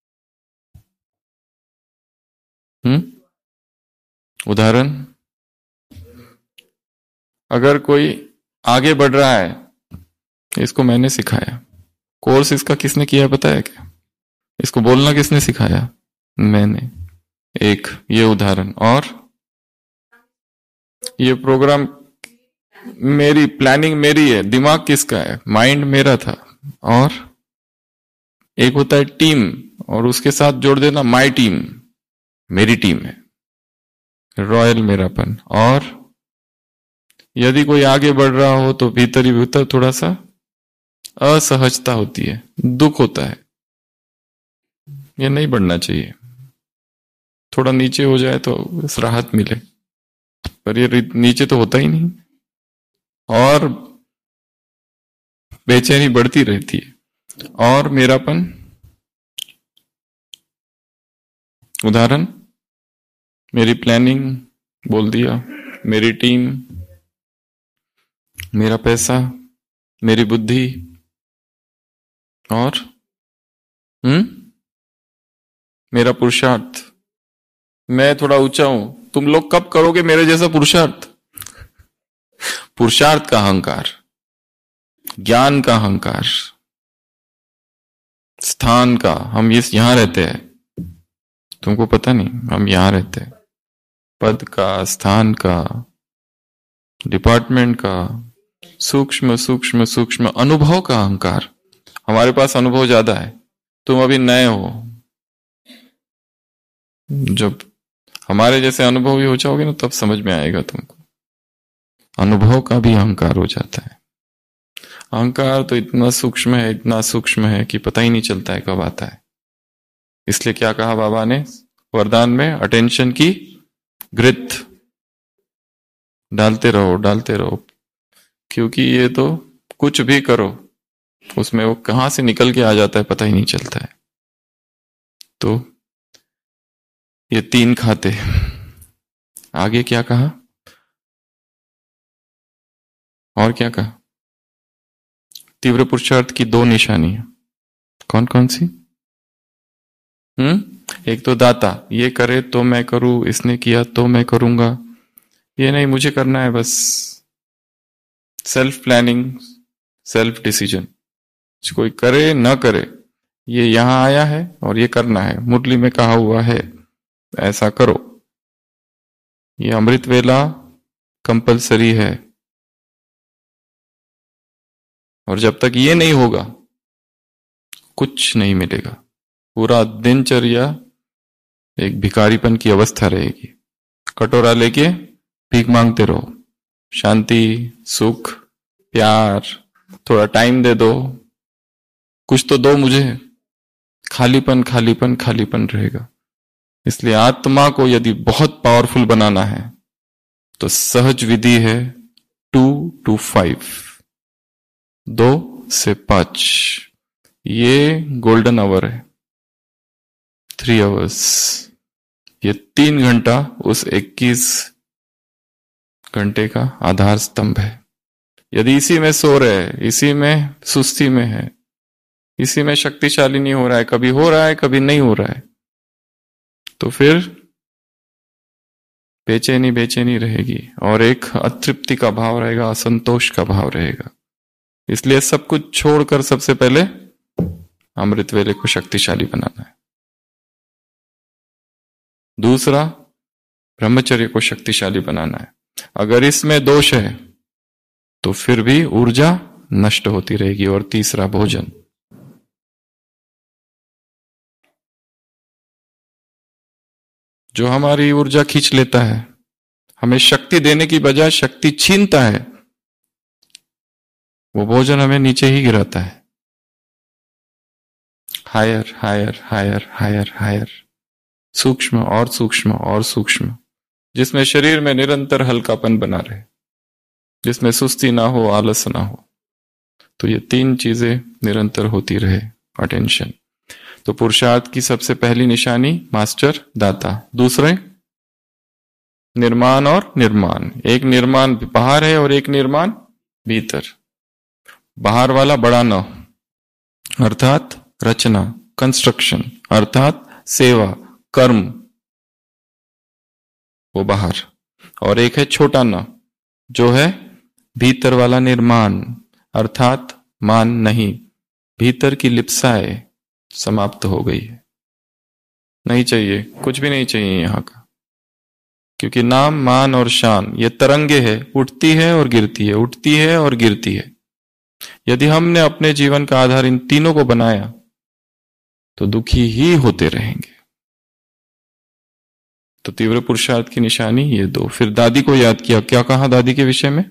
हम्म उदाहरण, अगर कोई आगे बढ़ रहा है, इसको मैंने सिखाया, कोर्स इसका किसने किया पता है क्या? इसको बोलना किसने सिखाया? मैंने। एक ये उदाहरण। और ये प्रोग्राम मेरी प्लानिंग मेरी है, दिमाग किसका है? माइंड मेरा था। और एक होता है टीम, और उसके साथ जोड़ देना माई टीम, मेरी टीम है, रॉयल मेरापन। और यदि कोई आगे बढ़ रहा हो तो भीतर ही भीतर थोड़ा सा असहजता होती है, दुख होता है, ये नहीं बढ़ना चाहिए, थोड़ा नीचे हो जाए तो राहत मिले, पर ये नीचे तो होता ही नहीं और बेचैनी बढ़ती रहती है। और मेरापन, उदाहरण मेरी प्लानिंग बोल दिया, मेरी टीम, मेरा पैसा, मेरी बुद्धि, और हम्म मेरा पुरुषार्थ, मैं थोड़ा ऊंचा हूं, तुम लोग कब करोगे मेरे जैसा पुरुषार्थ? पुरुषार्थ का अहंकार, ज्ञान का अहंकार, स्थान का, हम इस यहां रहते हैं, तुमको पता नहीं, हम यहां रहते हैं, पद का, स्थान का, डिपार्टमेंट का, सूक्ष्म सूक्ष्म सूक्ष्म अनुभव का अहंकार। हमारे पास अनुभव ज्यादा है, तुम अभी नए हो। जब हमारे जैसे अनुभवी हो जाओगे ना, तब समझ में आएगा तुमको, अनुभव का भी अहंकार हो जाता है। अहंकार तो इतना सूक्ष्म है, इतना सूक्ष्म है कि पता ही नहीं चलता है कब आता है। इसलिए क्या कहा बाबा ने वरदान में? अटेंशन की ग्रिथ डालते रहो, डालते रहो, क्योंकि ये तो कुछ भी करो उसमें वो कहां से निकल के आ जाता है पता ही नहीं चलता है। तो ये तीन खाते। आगे क्या कहा और क्या कहा? तीव्र पुरुषार्थ की दो निशानियां कौन कौन सी? हम्म एक तो दाता, ये करे तो मैं करूं, इसने किया तो मैं करूंगा, ये नहीं मुझे करना है बस। सेल्फ प्लानिंग, सेल्फ डिसीजन, कोई करे ना करे, ये यहां आया है और ये करना है, मुरली में कहा हुआ है ऐसा करो। ये अमृत वेला कंपलसरी है, और जब तक ये नहीं होगा कुछ नहीं मिलेगा। पूरा दिनचर्या एक भिखारीपन की अवस्था रहेगी। कटोरा लेके भीख मांगते रहो, शांति, सुख, प्यार, थोड़ा टाइम दे दो, कुछ तो दो मुझे, खालीपन खालीपन खालीपन रहेगा। इसलिए आत्मा को यदि बहुत पावरफुल बनाना है तो सहज विधि है टू टू फाइव, दो से पांच, ये गोल्डन आवर है, थ्री आवर्स। ये तीन घंटा उस इक्कीस घंटे का आधार स्तंभ है। यदि इसी में सो रहे हैं, इसी में सुस्ती में है, इसी में शक्तिशाली नहीं हो रहा है, कभी हो रहा है कभी नहीं हो रहा है, तो फिर बेचैनी बेचैनी रहेगी और एक अतृप्ति का भाव रहेगा, असंतोष का भाव रहेगा। इसलिए सब कुछ छोड़कर सबसे पहले अमृत वेले को शक्तिशाली बनाना है। दूसरा, ब्रह्मचर्य को शक्तिशाली बनाना है। अगर इसमें दोष है तो फिर भी ऊर्जा नष्ट होती रहेगी। और तीसरा, भोजन। जो हमारी ऊर्जा खींच लेता है, हमें शक्ति देने की बजाय शक्ति छीनता है, वो भोजन हमें नीचे ही गिराता है। Higher higher higher higher higher, सूक्ष्म और सूक्ष्म और सूक्ष्म, जिसमें शरीर में निरंतर हल्कापन बना रहे, जिसमें सुस्ती ना हो, आलस ना हो। तो ये तीन चीजें निरंतर होती रहे, अटेंशन। तो पुरुषार्थ की सबसे पहली निशानी मास्टर, दाता। दूसरे, निर्माण और निर्माण। एक निर्माण बाहर है और एक निर्माण भीतर। बाहर वाला बड़ा न, अर्थात रचना, कंस्ट्रक्शन, अर्थात सेवा, कर्म, वो बाहर। और एक है छोटा न, जो है भीतर वाला निर्माण, अर्थात मान नहीं, भीतर की लिप्साएं समाप्त हो गई है, नहीं चाहिए, कुछ भी नहीं चाहिए यहां का। क्योंकि नाम, मान और शान ये तरंगे है, उठती है और गिरती है, उठती है और गिरती है। यदि हमने अपने जीवन का आधार इन तीनों को बनाया तो दुखी ही होते रहेंगे। तो तीव्र पुरुषार्थ की निशानी ये दो। फिर दादी को याद किया, क्या कहा दादी के विषय में?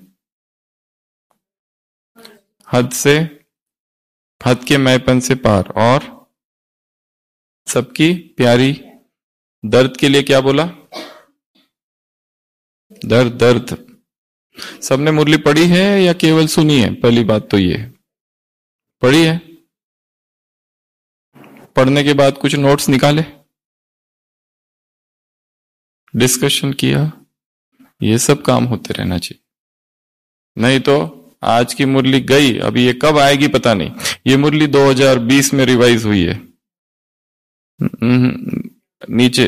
हद से, हद के मैपन से पार, और सबकी प्यारी। दर्द के लिए क्या बोला? दर्द दर्द। सबने मुरली पढ़ी है या केवल सुनी है? पहली बात तो ये, पढ़ी है? पढ़ने के बाद कुछ नोट्स निकाले, डिस्कशन किया, ये सब काम होते रहना चाहिए। नहीं तो आज की मुरली गई, अभी ये कब आएगी पता नहीं। ये मुरली दो हज़ार बीस में रिवाइज हुई है, नीचे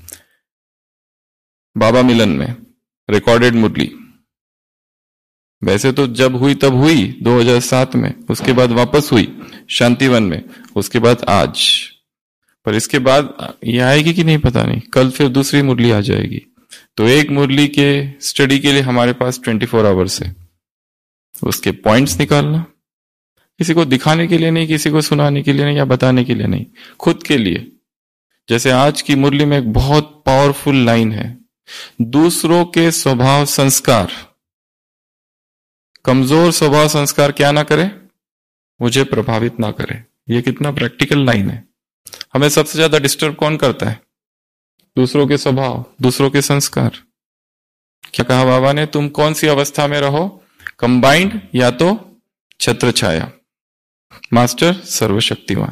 बाबा मिलन में रिकॉर्डेड मुरली। वैसे तो जब हुई तब हुई दो हज़ार सात में, उसके बाद वापस हुई शांतिवन में, उसके बाद आज। पर इसके बाद ये आएगी कि नहीं पता नहीं, कल फिर दूसरी मुरली आ जाएगी। तो एक मुरली के स्टडी के लिए हमारे पास चौबीस आवर्स है। उसके पॉइंट्स निकालना, किसी को दिखाने के लिए नहीं, किसी को सुनाने के लिए नहीं, या बताने के लिए नहीं, खुद के लिए। जैसे आज की मुरली में एक बहुत पावरफुल लाइन है, दूसरों के स्वभाव संस्कार, कमजोर स्वभाव संस्कार क्या ना करे, मुझे प्रभावित ना करे। ये कितना प्रैक्टिकल लाइन है। हमें सबसे ज्यादा डिस्टर्ब कौन करता है? दूसरों के स्वभाव, दूसरों के संस्कार। क्या कहा बाबा ने? तुम कौन सी अवस्था में रहो, कंबाइंड या तो छत्र छाया। मास्टर सर्वशक्तिमान।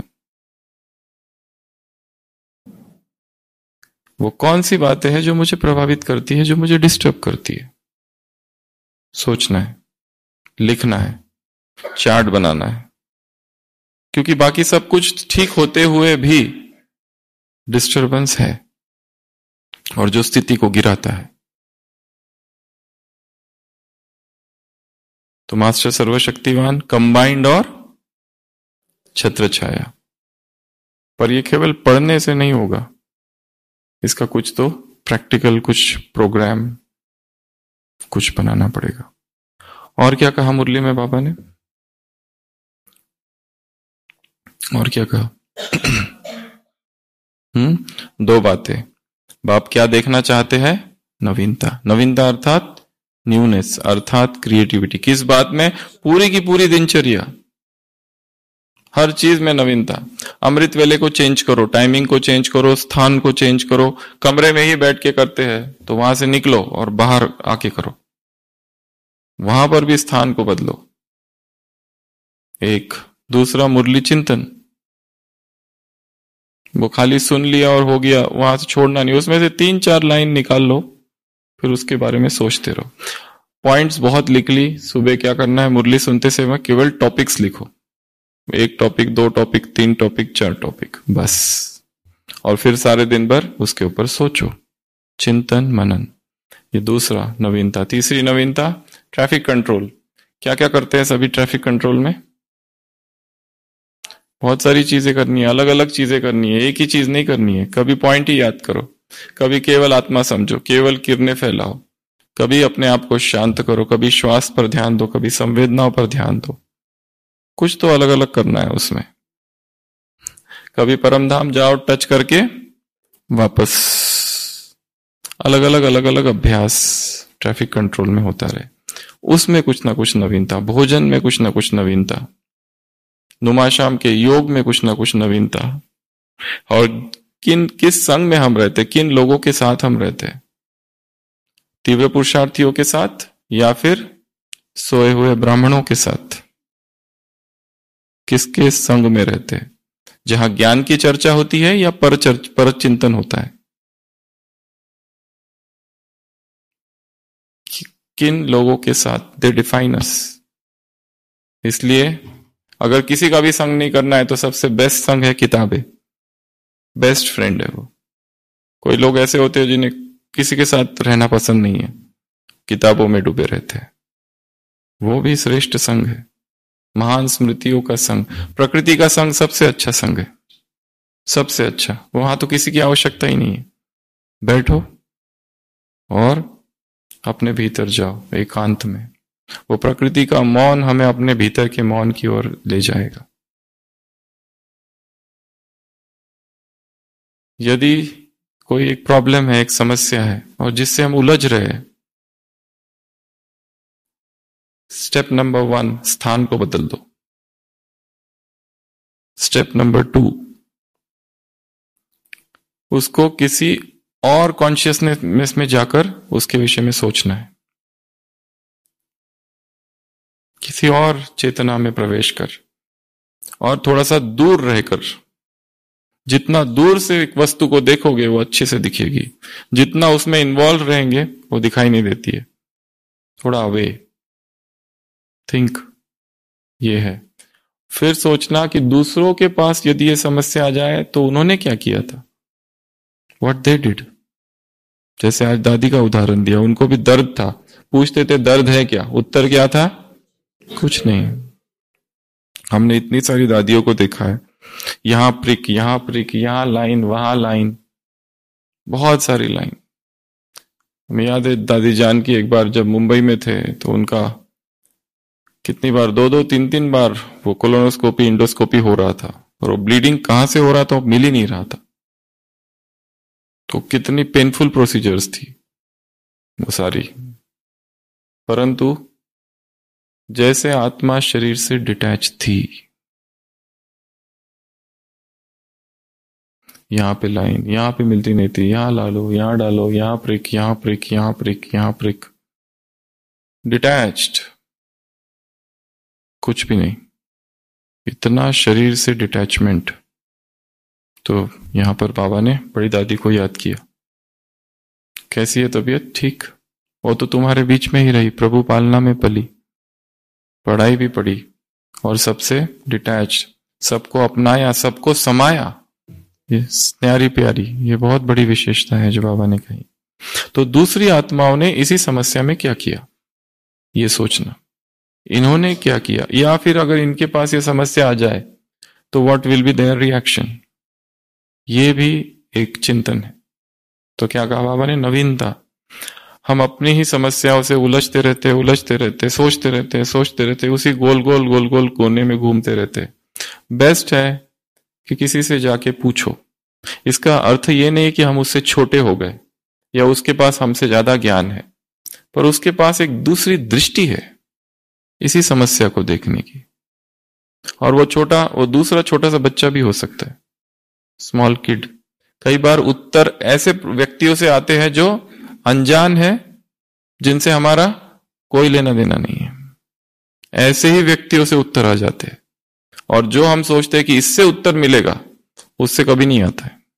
वो कौन सी बातें हैं जो मुझे प्रभावित करती है, जो मुझे डिस्टर्ब करती है? सोचना है, लिखना है, चार्ट बनाना है, क्योंकि बाकी सब कुछ ठीक होते हुए भी डिस्टरबेंस है और जो स्थिति को गिराता है। तो मास्टर सर्वशक्तिवान, कंबाइंड और छत्र छाया। पर ये केवल पढ़ने से नहीं होगा, इसका कुछ तो प्रैक्टिकल, कुछ प्रोग्राम, कुछ बनाना पड़ेगा। और क्या कहा मुरली में बाबा ने? और क्या कहा? हम्म दो बातें। बाप क्या देखना चाहते हैं? नवीनता। नवीनता अर्थात न्यूनेस, अर्थात क्रिएटिविटी। किस बात में? पूरी की पूरी दिनचर्या, हर चीज में नवीनता। अमृत वेले को चेंज करो, टाइमिंग को चेंज करो, स्थान को चेंज करो। कमरे में ही बैठ के करते हैं तो वहां से निकलो और बाहर आके करो, वहां पर भी स्थान को बदलो। एक। दूसरा, मुरली चिंतन। वो खाली सुन लिया और हो गया, वहां से छोड़ना नहीं। उसमें से तीन चार लाइन निकाल लो, फिर उसके बारे में सोचते रहो। पॉइंट्स बहुत लिख ली। सुबह क्या करना है? मुरली सुनते समय केवल टॉपिक्स लिखो। एक टॉपिक, दो टॉपिक, तीन टॉपिक, चार टॉपिक, बस। और फिर सारे दिन भर उसके ऊपर सोचो, चिंतन मनन। ये दूसरा नवीनता। तीसरी नवीनता, ट्रैफिक कंट्रोल। क्या क्या करते हैं सभी ट्रैफिक कंट्रोल में? बहुत सारी चीजें करनी है, अलग अलग चीजें करनी है, एक ही चीज नहीं करनी है। कभी पॉइंट ही याद करो, कभी केवल आत्मा समझो, केवल किरणें फैलाओ, कभी अपने आप को शांत करो, कभी श्वास पर ध्यान दो, कभी संवेदनाओं पर ध्यान दो। कुछ तो अलग अलग करना है उसमें। कभी परमधाम जाओ, टच करके वापस। अलग अलग अलग अलग अभ्यास ट्रैफिक कंट्रोल में होता रहे। उसमें कुछ ना कुछ नवीनता। भोजन में कुछ ना कुछ नवीनता। नुमाशाम के योग में कुछ ना कुछ नवीनता। और किन किस संग में हम रहते, किन लोगों के साथ हम रहते, तीव्र पुरुषार्थियों के साथ या फिर सोए हुए ब्राह्मणों के साथ, किसके संग में रहते, जहां ज्ञान की चर्चा होती है या पर चर्च, पर चिंतन होता है। किन लोगों के साथ, दे डिफाइन अस। इसलिए अगर किसी का भी संग नहीं करना है तो सबसे बेस्ट संग है किताबें। बेस्ट फ्रेंड है वो। कोई लोग ऐसे होते हैं जिन्हें किसी के साथ रहना पसंद नहीं है, किताबों में डूबे रहते हैं। वो भी श्रेष्ठ संग है। महान स्मृतियों का संग, प्रकृति का संग सबसे अच्छा संग है, सबसे अच्छा। वहां तो किसी की आवश्यकता ही नहीं है। बैठो और अपने भीतर जाओ एकांत में। वो प्रकृति का मौन हमें अपने भीतर के मौन की ओर ले जाएगा। यदि कोई एक प्रॉब्लम है, एक समस्या है और जिससे हम उलझ रहे हैं, स्टेप नंबर वन, स्थान को बदल दो। स्टेप नंबर टू, उसको किसी और कॉन्शियसनेस में जाकर उसके विषय में सोचना है, किसी और चेतना में प्रवेश कर और थोड़ा सा दूर रहकर। जितना दूर से एक वस्तु को देखोगे वो अच्छे से दिखेगी, जितना उसमें इन्वॉल्व रहेंगे वो दिखाई नहीं देती है। थोड़ा अवे थिंक, ये है। फिर सोचना कि दूसरों के पास यदि ये समस्या आ जाए तो उन्होंने क्या किया था, व्हाट दे डिड। जैसे आज दादी का उदाहरण दिया, उनको भी दर्द था, पूछते थे दर्द है क्या, उत्तर क्या था, कुछ नहीं। हमने इतनी सारी दादियों को देखा है, यहां प्रिक, यहां प्रिक, यहां लाइन, वहां लाइन, बहुत सारी लाइन। हमें याद है दादी जान की, एक बार जब मुंबई में थे तो उनका कितनी बार, दो दो तीन तीन बार वो कोलोनोस्कोपी, इंडोस्कोपी हो रहा था और वो ब्लीडिंग कहां से हो रहा था मिल ही नहीं रहा था। तो कितनी पेनफुल प्रोसीजर्स थी वो सारी। परंतु जैसे आत्मा शरीर से डिटैच थी, यहां पे लाइन, यहां पे मिलती नहीं थी, यहां ला लो, यहां डालो, यहां प्रिक, यहां प्रिक, यहां प्रिक, यहां प्रिक, डिटैच्ड, कुछ भी नहीं। इतना शरीर से डिटैचमेंट। तो यहां पर बाबा ने बड़ी दादी को याद किया, कैसी है तबीयत, ठीक, वो तो तुम्हारे बीच में ही रही, प्रभु पालना में पली, पढ़ाई भी पढ़ी, और सबसे डिटैच, सबको अपनाया, सबको समाया। ये न्यारी प्यारी, ये बहुत बड़ी विशेषता है जो बाबा ने कही। तो दूसरी आत्माओं ने इसी समस्या में क्या किया, ये सोचना, इन्होंने क्या किया, या फिर अगर इनके पास ये समस्या आ जाए तो what will be there reaction, ये भी एक चिंतन है। तो क्या कहा बाबा ने, नवीनता। हम अपनी ही समस्याओं से उलझते रहते उलझते रहते सोचते रहते सोचते रहते उसी गोल गोल गोल गोल कोने में घूमते रहते। बेस्ट है कि किसी से जाके पूछो। इसका अर्थ ये नहीं कि हम उससे छोटे हो गए या उसके पास हमसे ज्यादा ज्ञान है, पर उसके पास एक दूसरी दृष्टि है इसी समस्या को देखने की। और वो छोटा, वो दूसरा छोटा सा बच्चा भी हो सकता है, स्मॉल किड। कई बार उत्तर ऐसे व्यक्तियों से आते हैं जो अनजान है, जिनसे हमारा कोई लेना देना नहीं है। ऐसे ही व्यक्तियों से उत्तर आ जाते हैं, और जो हम सोचते हैं कि इससे उत्तर मिलेगा, उससे कभी नहीं आता है।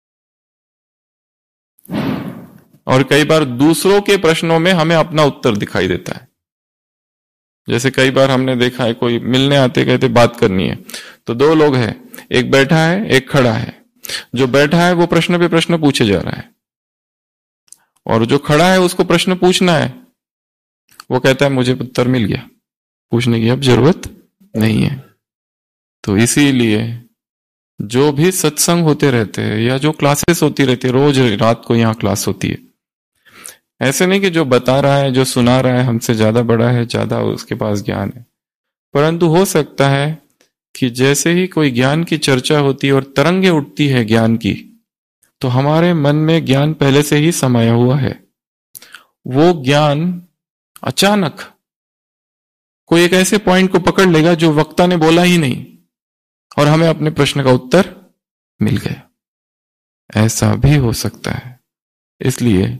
और कई बार दूसरों के प्रश्नों में हमें अपना उत्तर दिखाई देता है। जैसे कई बार हमने देखा है, कोई मिलने आते कहते बात करनी है, तो दो लोग हैं, एक बैठा है एक खड़ा है। जो बैठा है वो प्रश्न पे प्रश्न पूछे जा रहा है, और जो खड़ा है उसको प्रश्न पूछना है, वो कहता है मुझे उत्तर मिल गया, पूछने की अब जरूरत नहीं है। तो इसीलिए जो भी सत्संग होते रहते हैं या जो क्लासेस होती रहती है, रोज रात को यहाँ क्लास होती है, ऐसे नहीं कि जो बता रहा है, जो सुना रहा है हमसे ज्यादा बड़ा है, ज्यादा उसके पास ज्ञान है। परंतु हो सकता है कि जैसे ही कोई ज्ञान की चर्चा होती है और तरंगे उठती है ज्ञान की, तो हमारे मन में ज्ञान पहले से ही समाया हुआ है। वो ज्ञान अचानक कोई एक ऐसे पॉइंट को पकड़ लेगा जो वक्ता ने बोला ही नहीं, और हमें अपने प्रश्न का उत्तर मिल गया। ऐसा भी हो सकता है। इसलिए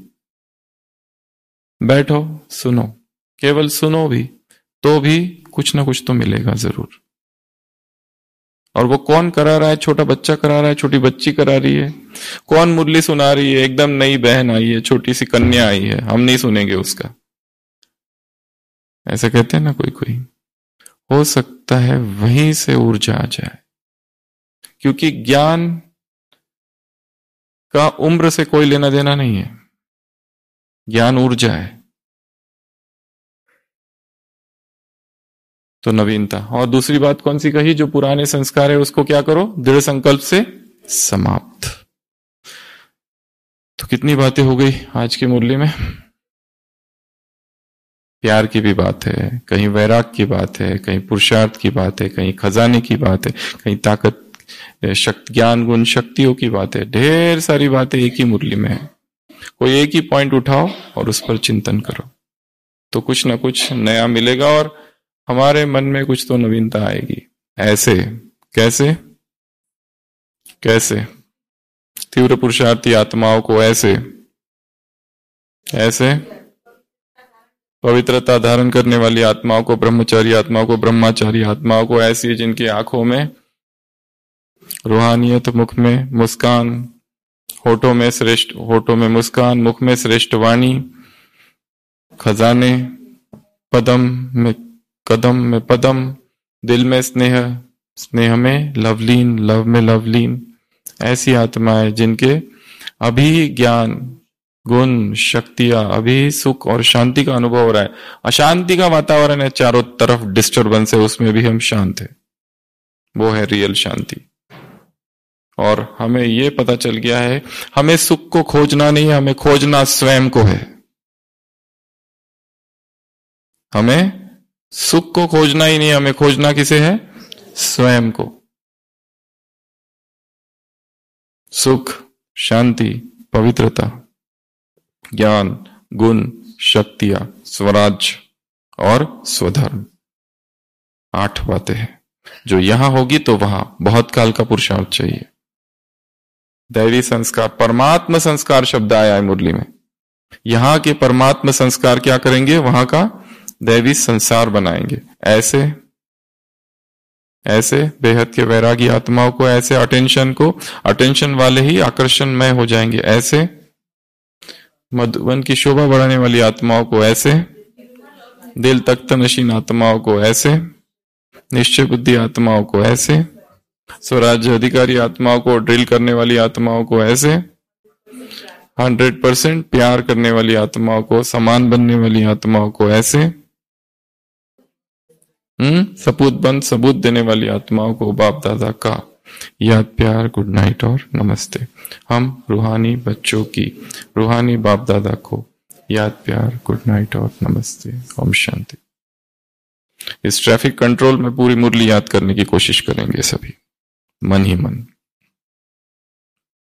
बैठो, सुनो, केवल सुनो भी, तो भी कुछ ना कुछ तो मिलेगा जरूर। और वो कौन करा रहा है, छोटा बच्चा करा रहा है, छोटी बच्ची करा रही है, कौन मुरली सुना रही है, एकदम नई बहन आई है, छोटी सी कन्या आई है, हम नहीं सुनेंगे उसका, ऐसे कहते हैं ना कोई कोई। हो सकता है वहीं से ऊर्जा आ जाए, क्योंकि ज्ञान का उम्र से कोई लेना देना नहीं है, ज्ञान ऊर्जा है। तो नवीनता। और दूसरी बात कौन सी कही, जो पुराने संस्कार है उसको क्या करो, दृढ़ संकल्प से समाप्त। तो कितनी बातें हो गई आज की मुरली में। प्यार की भी बात है, कहीं वैराग की बात है, कहीं पुरुषार्थ की बात है, कहीं खजाने की बात है, कहीं ताकत, शक्ति, ज्ञान गुण शक्तियों की बात है। ढेर सारी बातें एक ही मुरली में है। कोई एक ही पॉइंट उठाओ और उस पर चिंतन करो, तो कुछ ना कुछ नया मिलेगा और हमारे मन में कुछ तो नवीनता आएगी। ऐसे कैसे कैसे तीव्र पुरुषार्थी आत्माओं को ऐसे ऐसे पवित्रता धारण करने वाली आत्माओं को, ब्रह्मचारी आत्माओं को, ब्रह्मचारी आत्माओं को ऐसी जिनकी आंखों में रूहानियत, मुख में मुस्कान, होठों में श्रेष्ठ होठों में मुस्कान, मुख में श्रेष्ठ वाणी, खजाने, पदम में कदम में पदम, दिल में स्नेह, स्नेह में लवलीन, लव में लवलीन, ऐसी आत्माएं जिनके अभी ज्ञान गुण शक्तियां, अभी सुख और शांति का अनुभव हो रहा है। अशांति का वातावरण है चारों तरफ, डिस्टर्बेंस है, उसमें भी हम शांत है, वो है रियल शांति। और हमें ये पता चल गया है, हमें सुख को खोजना नहीं है, हमें खोजना स्वयं को है। हमें सुख को खोजना ही नहीं, हमें खोजना किसे है, स्वयं को। सुख, शांति, पवित्रता, ज्ञान, गुण, शक्तियां, स्वराज और स्वधर्म, आठ बातें हैं जो यहां होगी तो वहां बहुत काल का पुरुषार्थ चाहिए। दैवी संस्कार, परमात्मा संस्कार शब्द आया है मुरली में। यहां के परमात्मा संस्कार क्या करेंगे, वहां का दैवी संसार बनाएंगे। ऐसे ऐसे बेहद के वैरागी आत्माओं को, ऐसे अटेंशन को, अटेंशन वाले ही आकर्षणमय हो जाएंगे। ऐसे मधुबन की शोभा बढ़ाने वाली आत्माओं को, ऐसे दिल तख्त नशीन आत्माओं को, ऐसे निश्चय बुद्धि आत्माओं को ऐसे, स्वराज्य अधिकारी आत्माओं को, ड्रिल करने वाली आत्माओं को ऐसे, हंड्रेड परसेंट प्यार करने वाली आत्माओं को, समान बनने वाली आत्माओं को ऐसे, हम्म सबूत बंद सबूत देने वाली आत्माओं को बाप दादा का याद प्यार गुड नाइट और नमस्ते। हम रूहानी बच्चों की रूहानी बाप दादा को याद प्यार गुड नाइट और नमस्ते। ओम शांति। इस ट्रैफिक कंट्रोल में पूरी मुरली याद करने की कोशिश करेंगे सभी, मन ही मन।